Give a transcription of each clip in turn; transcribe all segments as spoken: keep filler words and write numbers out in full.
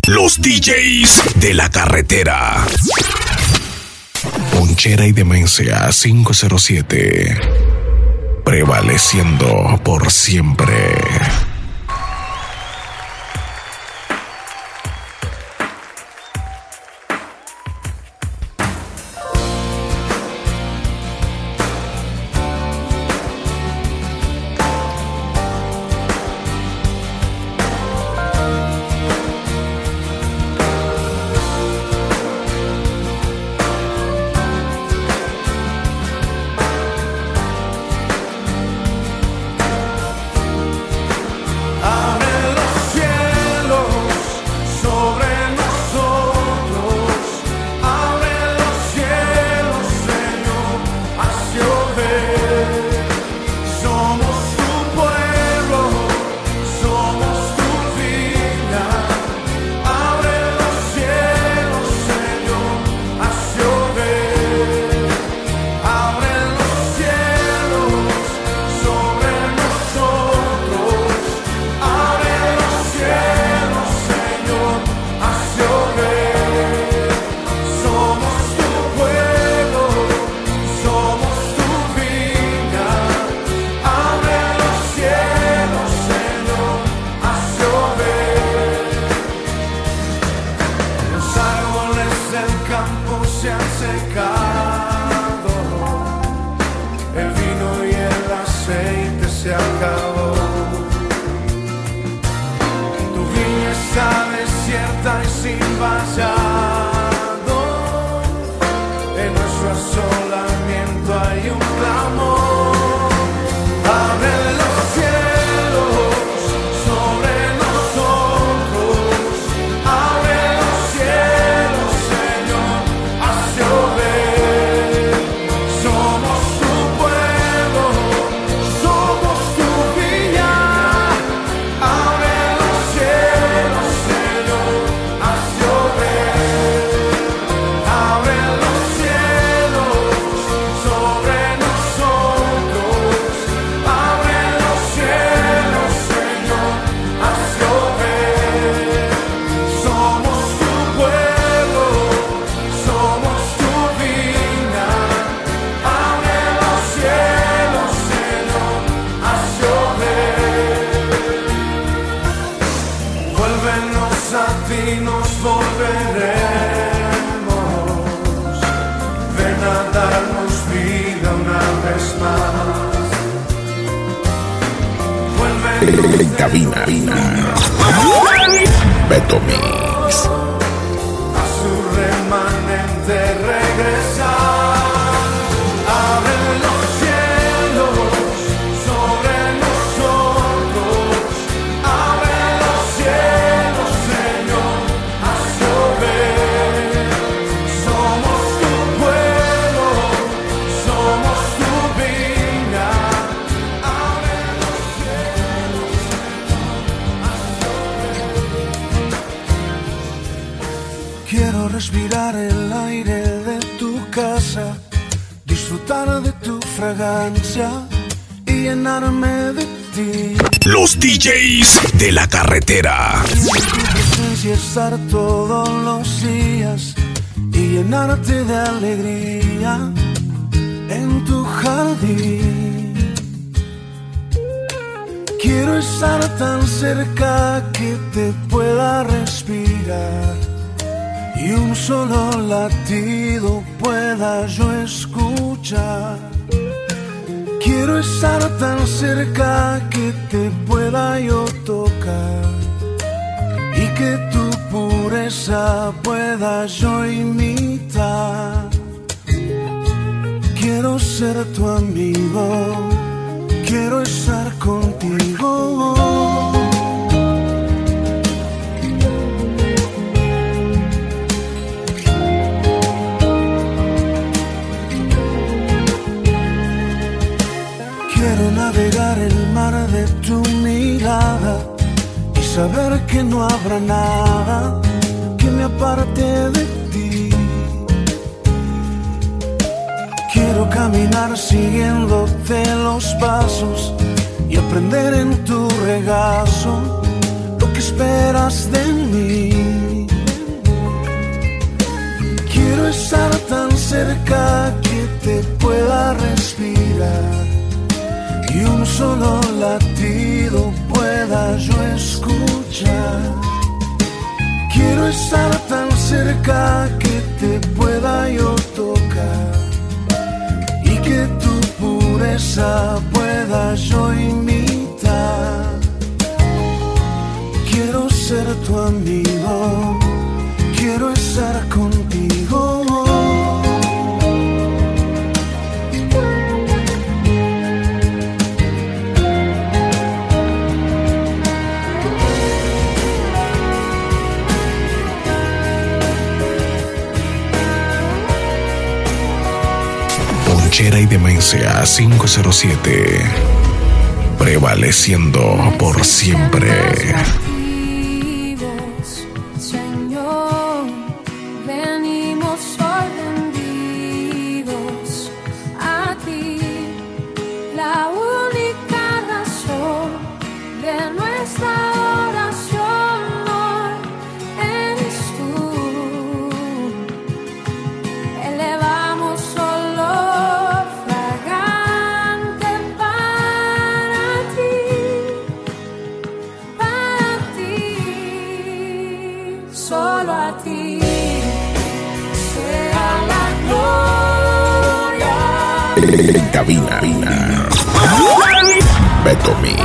Los D Js de la carretera. Ponchera y demencia quinientos siete. Prevaleciendo por siempre. En cabina, Beto Mix. A su remanente regresar, abre los cielos sobre nosotros, abre los cielos, Señor, haz llover. Somos tu pueblo, somos tu viña, abre los cielos, Señor, haz llover. Quiero respirar el aire de tu casa, disfrutar de tu fragancia y llenarme de ti. Los D Js de la carretera. En tu presencia estar todos los días y llenarte de alegría en tu jardín. Quiero estar tan cerca que te pueda respirar y un solo latido pueda yo escuchar. Quiero estar tan cerca que te pueda yo tocar y que tu pureza pueda yo imitar. Quiero ser tu amigo, quiero estar contigo. Quiero navegar el mar de tu mirada y saber que no habrá nada que me aparte de ti. Quiero caminar siguiéndote los pasos y aprender en tu regazo lo que esperas de mí. y un solo latido pueda yo escuchar. Quiero estar tan cerca que te pueda yo tocar y que tu pureza pueda yo imitar. Quiero ser tu amigo, quiero estar contigo. Ponchera y Demencia cinco cero siete, prevaleciendo por siempre. Solo a ti sea la gloria. En cabina, Beto Mix.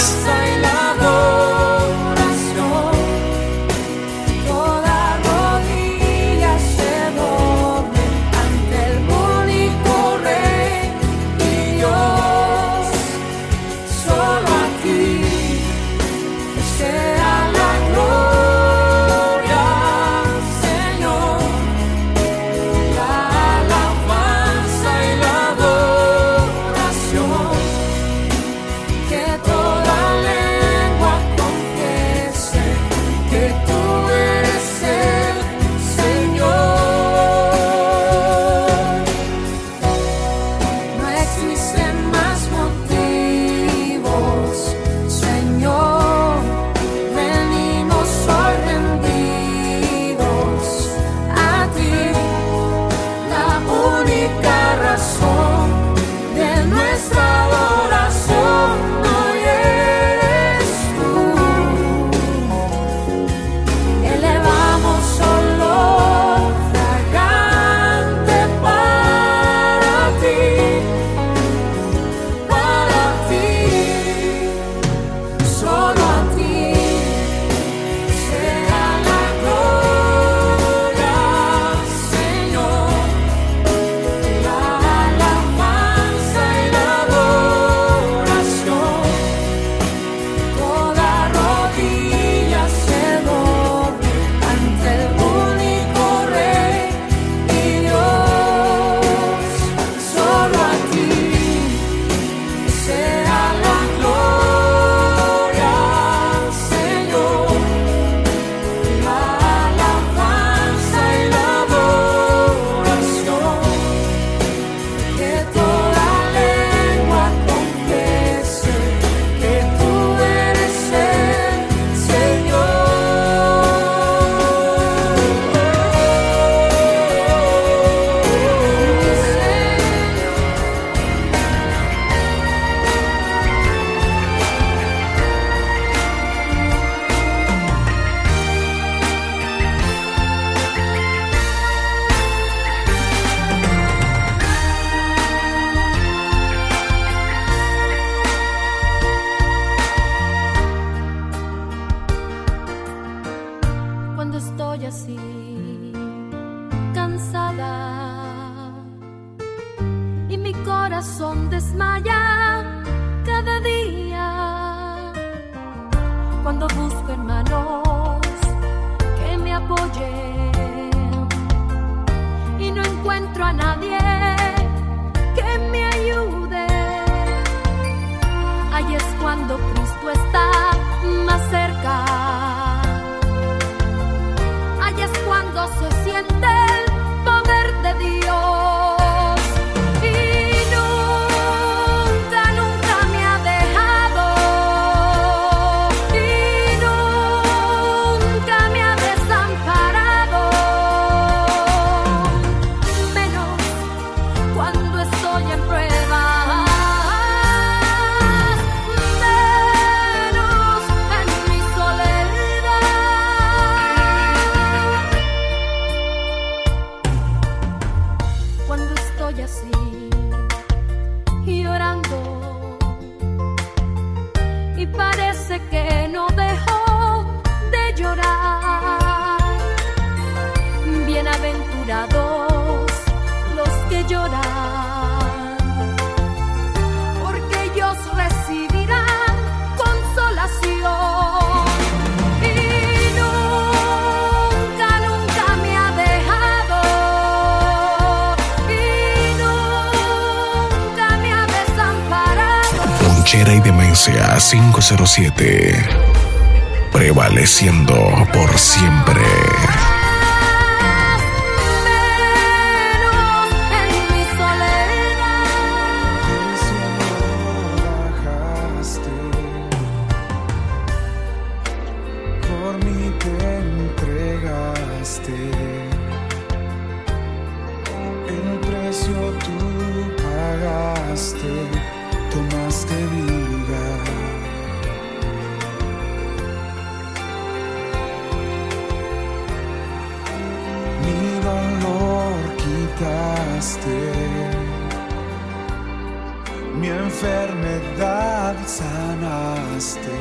corazón desmaya cada día cuando busco hermanos que me apoyen y no encuentro a nadie que me ayude. Ahí es cuando Cristo está más cerca. Ahí es cuando se siente el poder de Dios. borrachera y demencia cinco cero siete. Prevaleciendo por siempre. Mi enfermedad sanaste,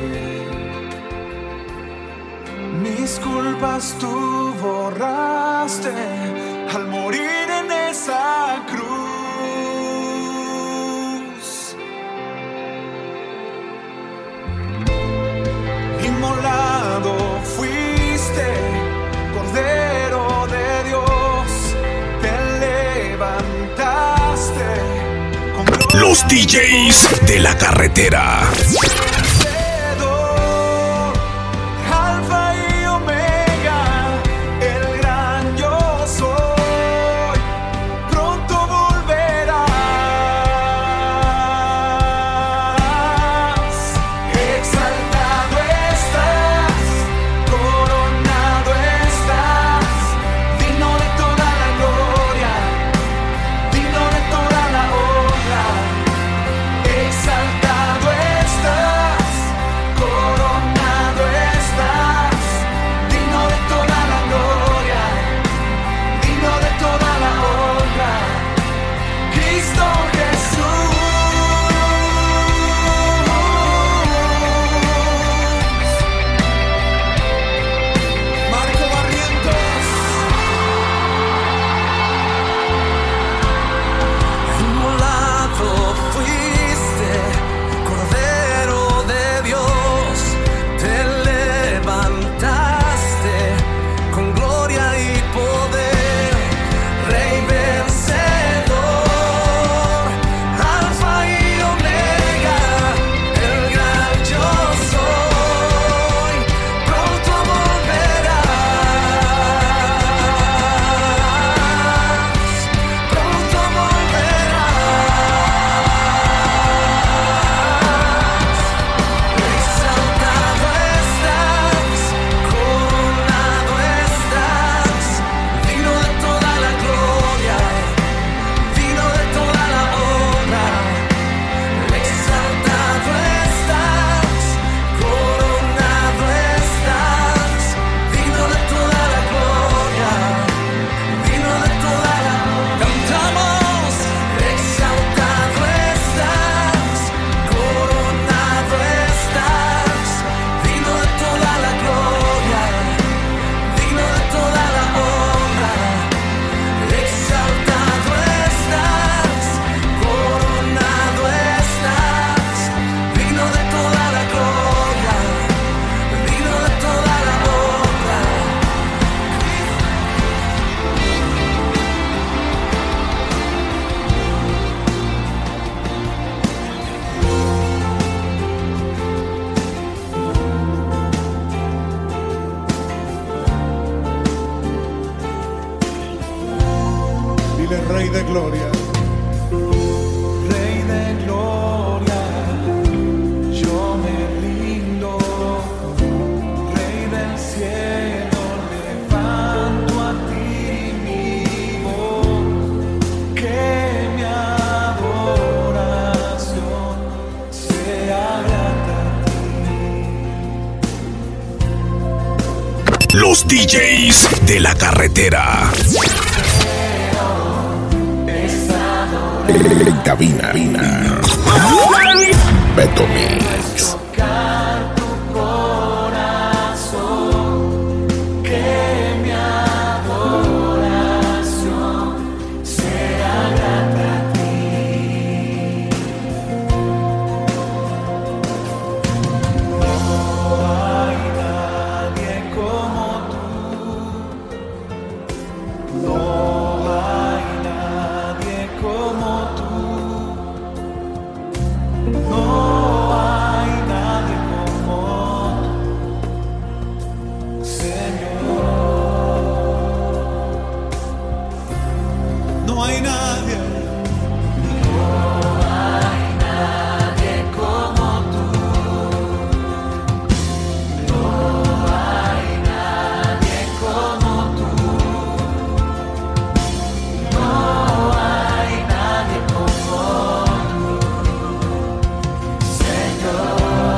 mis culpas tú borraste al morir en esa cruz. Inmolado fuiste, Cordero de Dios, te levantaste. Los D Js de la carretera. Alfa y Omega, el gran yo soy, pronto volverás. Exaltado estás, coronado estás, digno de toda la gloria, digno de toda la honra. Exaltado estás, coronado estás, digno de toda la gloria, digno de toda la honra, Cristo Jesús. Marco Barrientos. Inmolado fuiste, Cordero de Dios, te levantaste con gloria y poder, Rey vencedor, Alfa y Omega, el gran yo soy, pronto volverás, pronto volverás. Exaltado estás, coronado estás, digno de toda la gloria, digno de toda la honra. Exaltado estás, coronado estás, digno de toda la gloria, digno de toda la honra. Cantamos. Exaltado estás, coronado estás, digno de toda la gloria, digno de toda la honra. Exaltado estás, coronado estás, digno de toda la gloria, digno de toda la honra. Dile Rey de Gloria. Rey de gloria, yo me rindo. Rey del cielo, levanto a ti mi voz, que mi adoración sea grata a ti. Los D Js de la carretera. En cabina. Beto Mix. Tocar tu corazón, que mi adoración sea grata a ti. No hay nadie como tú, no hay nadie como tú, no no hay nadie. No hay nadie como tú. No hay nadie como tú. No hay nadie como tú, Señor.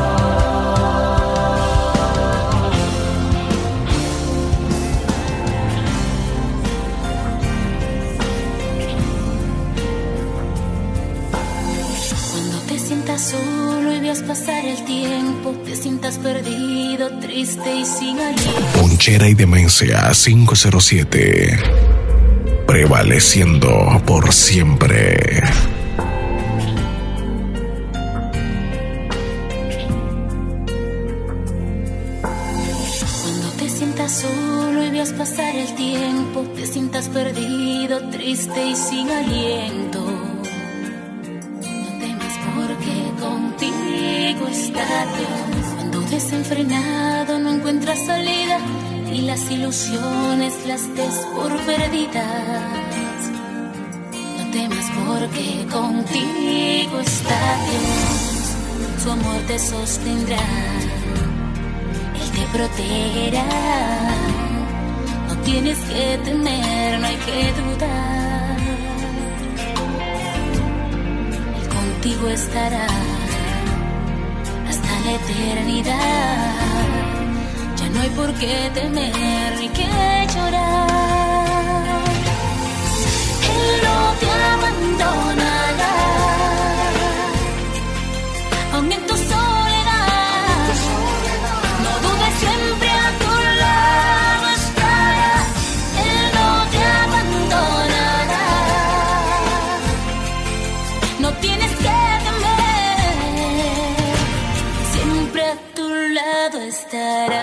Solo y veas pasar el tiempo, te sientas perdido, triste y sin aliento. Ponchera y Demencia cinco cero siete, prevaleciendo por siempre. Cuando te sientas solo y veas pasar el tiempo, te sientas perdido, triste y sin aliento. Contigo está Dios. Cuando desenfrenado no encuentras salida y las ilusiones las des por perdidas, no temas porque contigo está Dios. Su amor te sostendrá, Él te protegerá. No tienes que temer, no hay que dudar. Él contigo estará hasta la eternidad. Ya no hay por qué temer ni que llorar. Él no te abandonará, aun en tu soledad. No dudes, siempre a tu lado estará. Él no te abandonará. No tienes que a tu lado estará.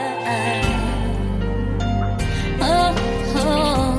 Oh, oh.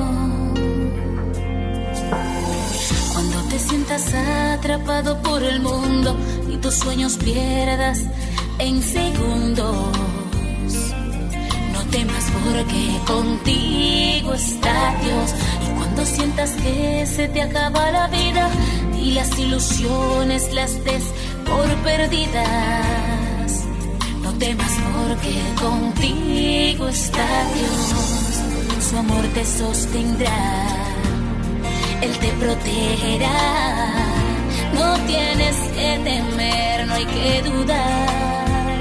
Cuando te sientas atrapado por el mundo y tus sueños pierdas en segundos, no temas porque contigo está Dios. Y cuando sientas que se te acaba la vida y las ilusiones las des por perdidas, no temas porque contigo está Dios. Su amor te sostendrá, Él te protegerá. No tienes que temer, no hay que dudar.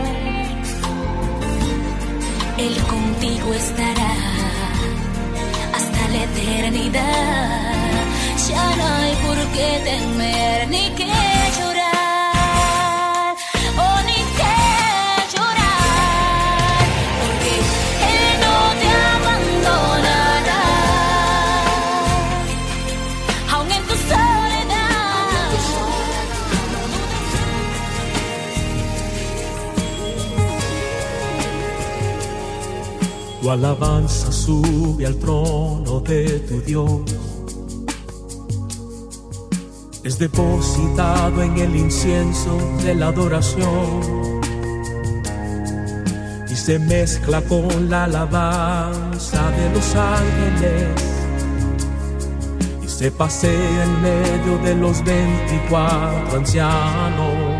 Él contigo estará hasta la eternidad. Ya no hay por qué temer ni que llorar. Tu alabanza sube al trono de tu Dios. Es depositado en el incienso de la adoración y se mezcla con la alabanza de los ángeles y se pasea en medio de los veinticuatro ancianos.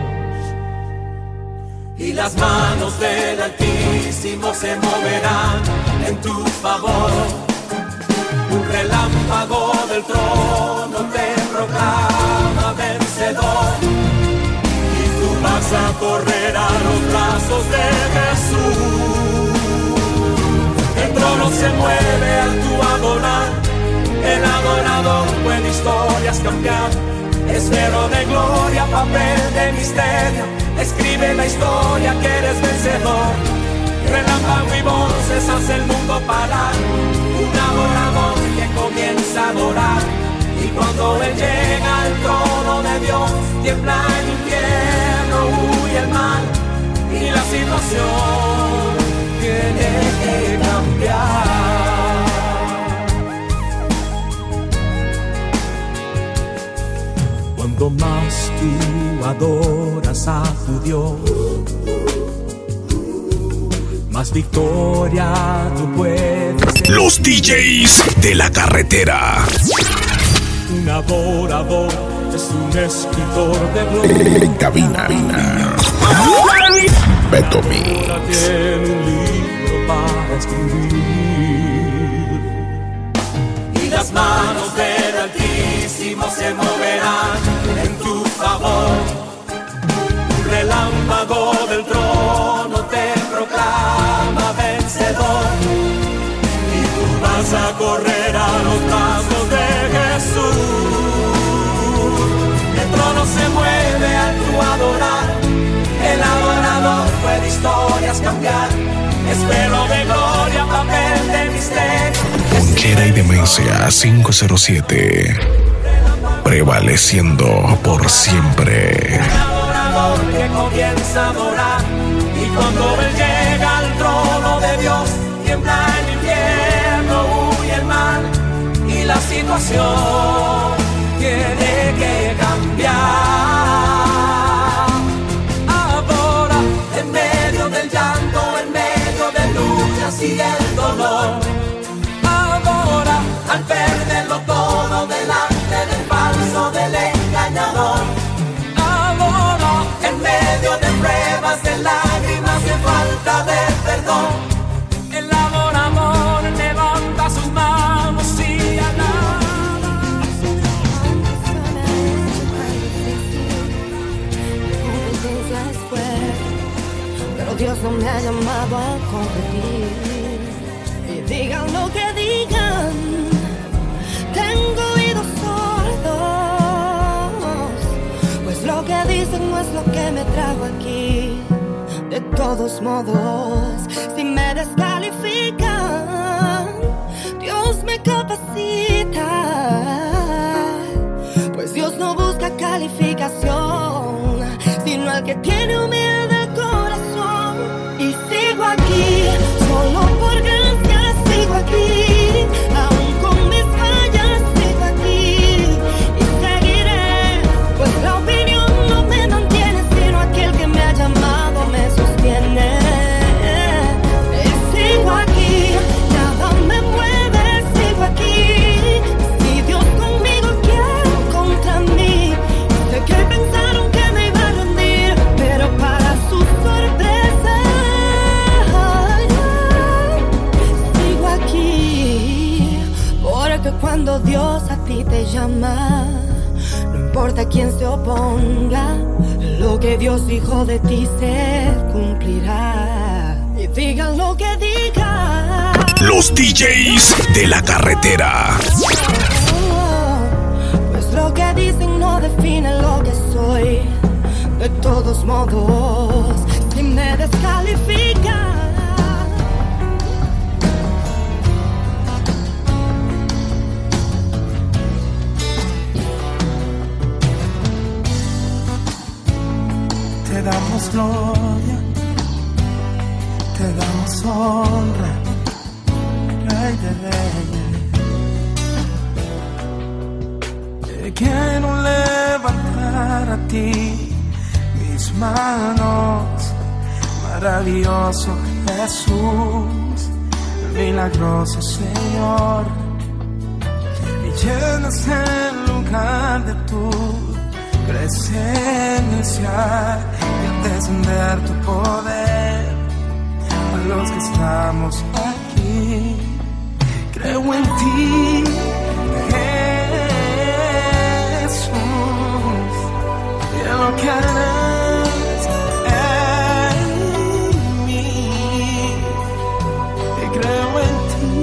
Y las manos del Altísimo se moverán en tu favor. Un relámpago del trono te proclama vencedor. Y tú vas a correr a los brazos de Jesús. El trono se mueve al tu adorar. El adorador puede historias cambiar. Esfero de gloria, papel de misterio. Escribe la historia que eres vencedor. Relámpago y voces hace el mundo parar. Un adorador que comienza a adorar. Y cuando él llega al trono de Dios, tiembla el infierno, huye el mal. Y la situación tiene que cambiar. Cuando más tú adoras a tu Dios, más victoria tú puedes tener. Los D Js de la carretera. un adorador, es un escritor de gloria. En cabina, Beto Mix. Ahora tiene un libro para escribir. Y las manos del Altísimo se moverán en tu favor. Un relámpago del trono te proclama vencedor. Y tú vas a correr a los brazos de Jesús. El trono se mueve al tu adorar. El adorador puede historias cambiar. Espero de gloria, papel de misterio. Ponchera y demencia cinco cero siete. Prevaleciendo por siempre. El adorador que comienza a adorar. Y cuando él llega al trono de Dios, tiembla el infierno, huye el mal. Y la situación tiene que cambiar. Y el dolor, ahora al perderlo todo delante del falso, del engañador, ahora en medio de pruebas, de lágrimas, de falta de perdón, el adorador levanta sus manos y alaba. Pero Dios no me ha llamado a competir. Y digan lo que digan, tengo oídos sordos, pues lo que dicen no es lo que me trajo aquí. De todos modos, si me descalifican, Dios me capacita, pues Dios no busca calificación, sino al que tiene humildad corazón. Y sigo aquí, solo por gracia sigo aquí, aún con mis fallas sigo aquí, y seguiré, pues la opinión no me mantiene, sino aquel que me ha llamado me sostiene. Y sigo aquí, nada me mueve, sigo aquí, si Dios conmigo, ¿quién contra mí? Sé que pensaron que me iba a rendir, pero para su sorpresa sigo aquí. Porque cuando Dios a ti te llama, no importa quién se oponga, lo que Dios dijo de ti se cumplirá. Y digan lo que digan Los D Js de la carretera. Pues lo que dicen no define lo que soy. De todos modos, si me descalifican, te damos gloria, te damos honra, Rey de Reyes. Te quiero levantar a ti mis manos, maravilloso Jesús, milagroso Señor, y llenas el lugar de tu presencia y al descender tu poder a los que estamos aquí. Creo en ti, Jesús, y en lo que harás en mí. Y creo en ti,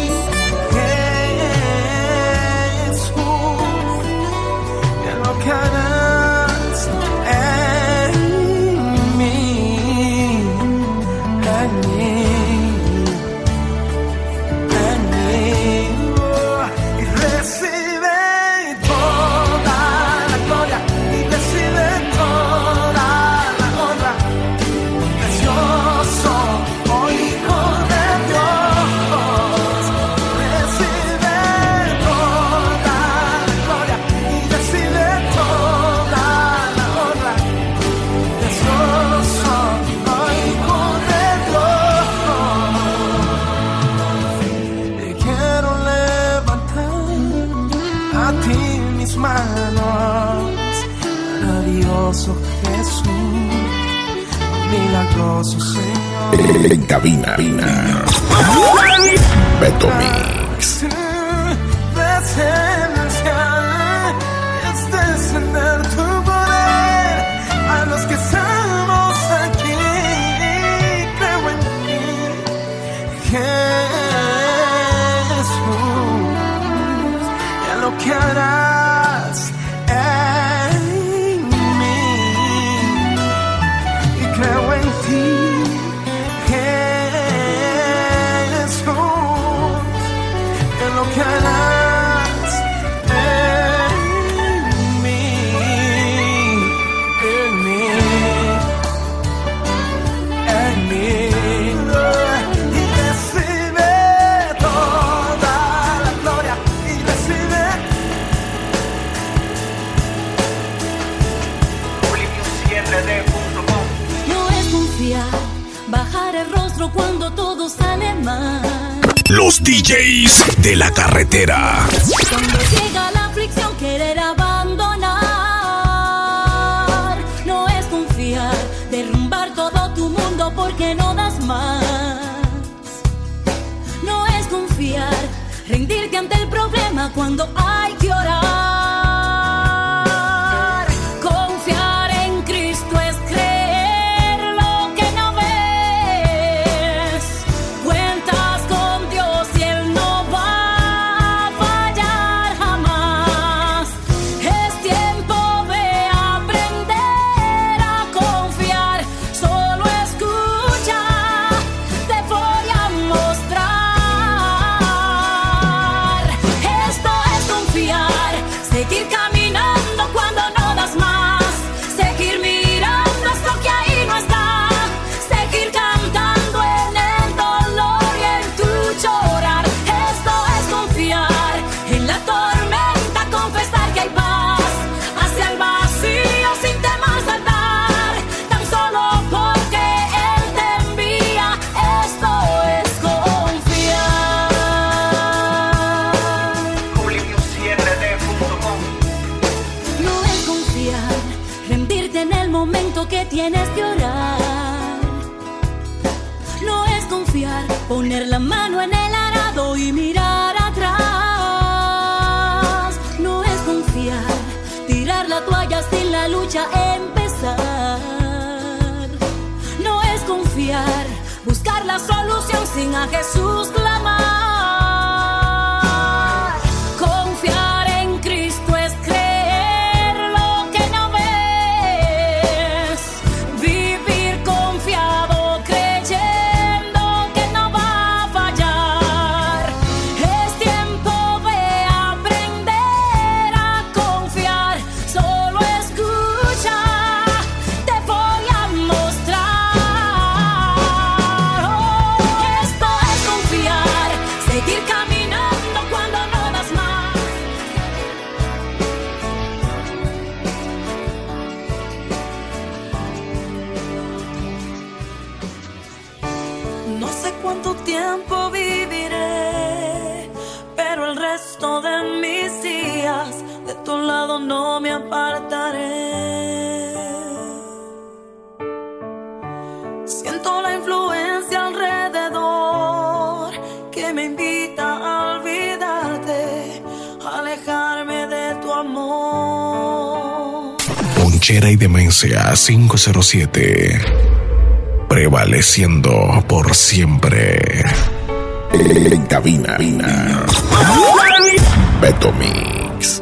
Jesús, y en lo que harás. Recibe toda la gloria y recibe toda manos. Maravilloso Jesús, milagroso Señor. En cabina, Beto Mix. Tu presencia es descender tu poder a los que estamos aquí. Creo en ti, Jesús, y a lo que harás en mí. Y creo en ti, Jesús, en lo que harás en mí, en mí, en mí. Y recibe toda la gloria, y recibe. No es confiar, bajar el rostro cuando todo sale mal. Los D Js de la carretera. Cuando llega la aflicción, querer abandonar. No es confiar, derrumbar todo tu mundo porque no das más. No es confiar, rendirte ante el problema cuando hay que orar. Confiar en Cristo es creer lo que no ves. Cuentas con Dios y Él no va a fallar jamás. Es tiempo de aprender a confiar. Solo escucha, te voy a mostrar. Esto es confiar, seguir caminando cuando no das más. Seguir mirando esto que ahí no está. Seguir cantando en el dolor y en tu llorar. Esto es confiar en la tormenta, confesar que hay paz. Hacia el vacío sin temor saltar. Tan solo porque Él te envía. Esto es confiar. No es confiar, rendirte en el momento que tienes que orar. No es confiar, poner la mano en el arado y mirar atrás. No es confiar, tirar la toalla sin la lucha empezar. No es confiar, buscar la solución sin a Jesús clamar. Confiar en Cristo es creer lo que no ves. Vivir confiado creyendo que no va a fallar. Es tiempo de aprender a confiar. Solo escucha, te voy a mostrar. Oh, esto es confiar, seguir caminando cuando no das más. No sé cuánto tiempo viviré, pero el resto de mis días de tu lado no me apartaré. Siento la influencia alrededor que me invita a olvidarte, a alejarme de tu amor. Ponchera y demencia cinco cero siete. Prevaleciendo por siempre. En cabina, Beto Mix.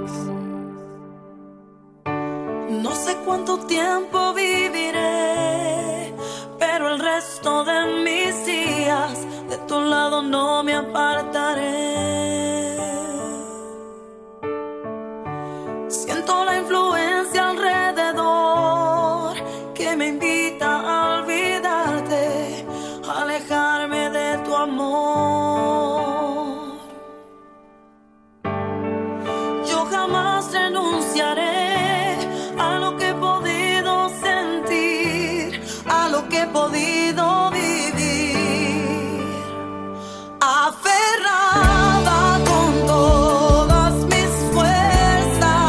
No sé cuánto tiempo viviré, pero el resto de mis días de tu lado no me apartaré. Siento la influencia alrededor que me invita a olvidarte, a alejarme de tu amor. Yo jamás renunciaré a lo que he podido sentir, a lo que he podido vivir, aferrada con todas mis fuerzas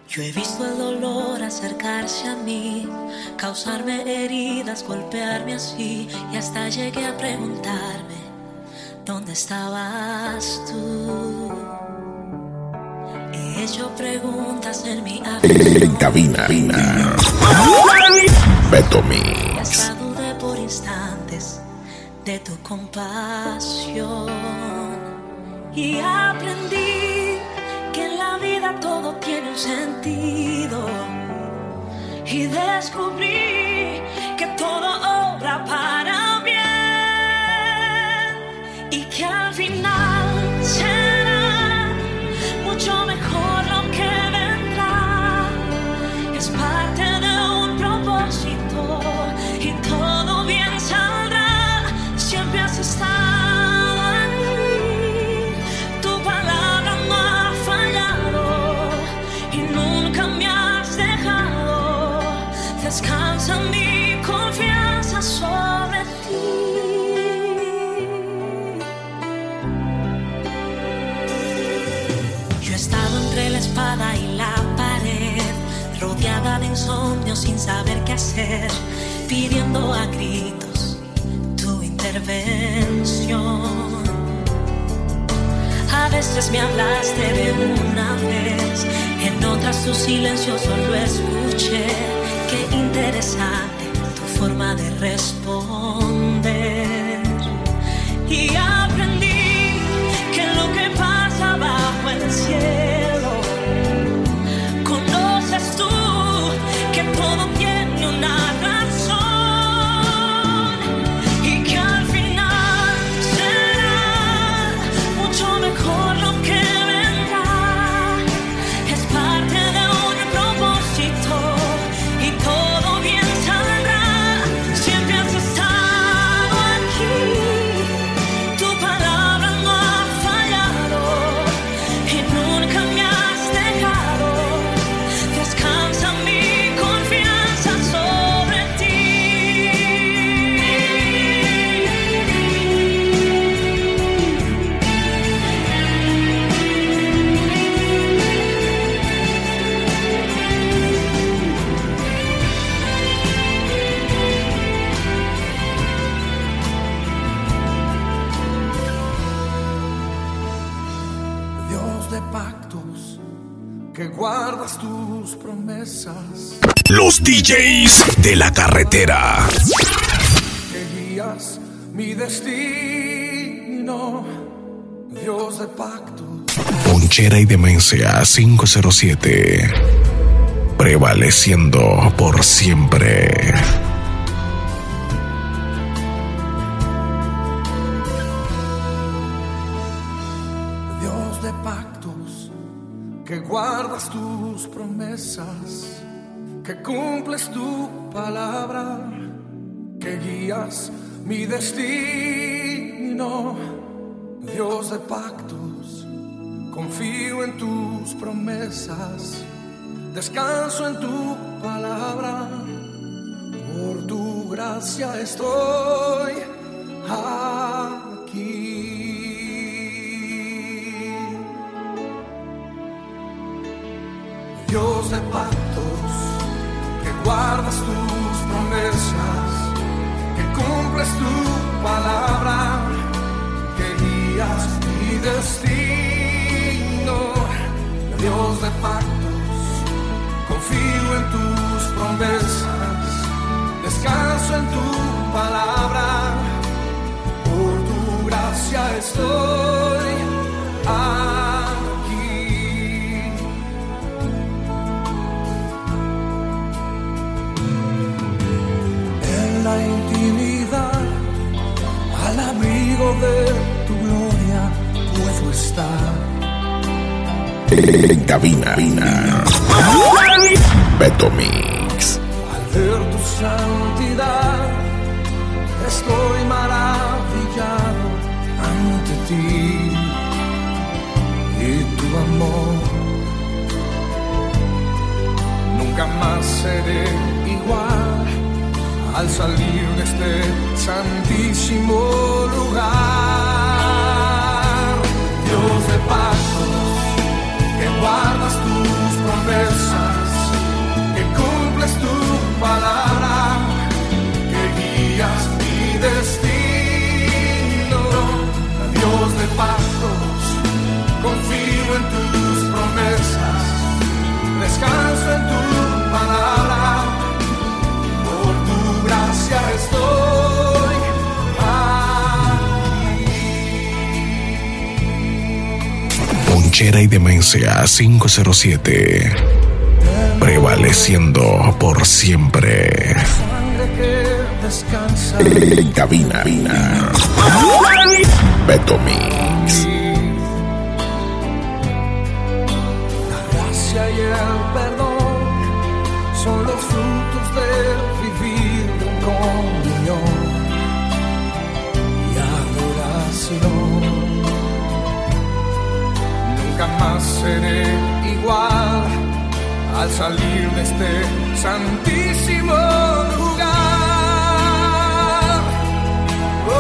Yo he visto el dolor acercarse a mí, causarme heridas, golpearme así, y hasta llegué a preguntarme, ¿dónde estabas tú? He hecho preguntas en mi En cabina, Beto Mix. Y hasta dudé por instantes de tu compasión. Y aprendí que en la vida todo tiene un sentido. Y descubrí que todo obra para bien. Y que al final será mucho mejor lo que vendrá. Es parte de un propósito y todo bien saldrá. Siempre has estado ahí, tu palabra no ha fallado y nunca me has dejado. Descansa mi confianza sobre ti. Yo he estado entre la espada y la pared, rodeada de insomnio sin saber qué hacer, pidiendo a gritos tu intervención. A veces me hablaste de una vez, en otras tu silencio solo escuché. Qué interesante tu forma de responder. Y aprendí que lo que pasa bajo el cielo, conoces tú que todo tiene una razón y que al final será mucho mejor lo que vendrá. Es parte de un propósito y todo bien saldrá. Siempre has estado aquí, tu palabra no ha fallado y nunca me has dejado. Descansa mi confianza sobre ti. Dios de pactos, que guardas tus promesas, Los D Js de la carretera. que guías mi destino. Dios de pactos, Ponchera y Demencia quinientos siete. Prevaleciendo por siempre. Dios de pactos, que guardas tus promesas, que cumples tu palabra, que guías mi destino. Dios de pactos, confío en tus promesas, descanso en tu palabra. Por tu gracia estoy aquí. Dios de pactos, que guardas tus promesas, que cumples tu palabra, que guías mi destino. Dios de pactos, confío en tus promesas, descanso en tu palabra. Por tu gracia estoy aquí. En la intimidad, al abrigo de tu gloria, puedo estar. En cabina, Beto Mix. Al ver tu santidad, estoy maravillado ante ti y tu amor. Nunca más seré igual al salir de este santísimo lugar. Dios de pactos, que guardas tus promesas, Lonchera y Demencia cinco cero siete. Prevaleciendo por siempre. En cabina. Beto Mix. La gracia y el perdón son los frutos de vivir en comunión y adoración. Nunca más seré igual al salir de este santísimo lugar. Oh,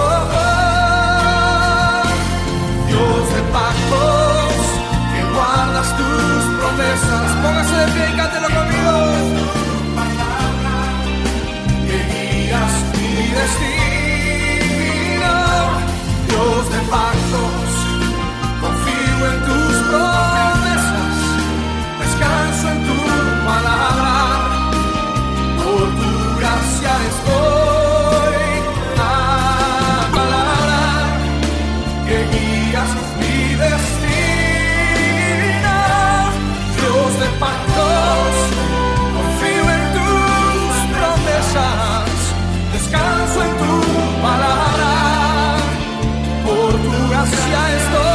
oh, Dios de pactos, que guardas tus promesas. Póngase de pie y cántelo conmigo. Que guías mi destino. Dios de pactos, confío en tus promesas. Descanso en tu palabra, por tu gracia estoy. Ah, palabra que guías mi destino. Dios de pactos, confío en tus promesas. Descanso en tu palabra, por tu gracia estoy.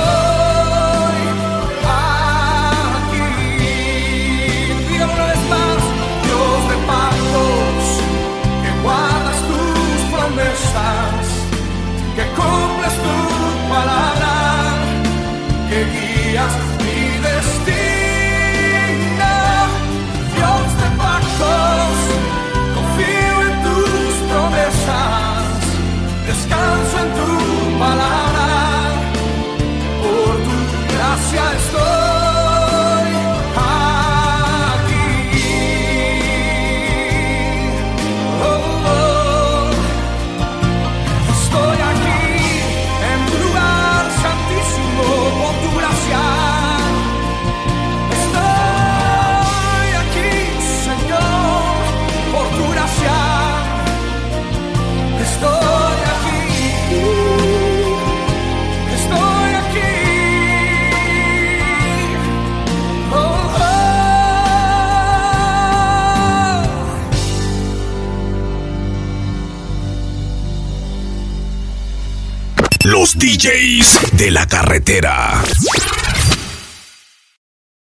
Que cumples tu palabra, que guías mi destino. Dios de pactos, confío en tus promesas. Descanso en tu palabra, por tu gracia estoy aquí. Oh, oh. Por tu gracia estoy aquí, Señor, por tu gracia estoy aquí, estoy aquí. Oh, oh. Los D Js de la carretera.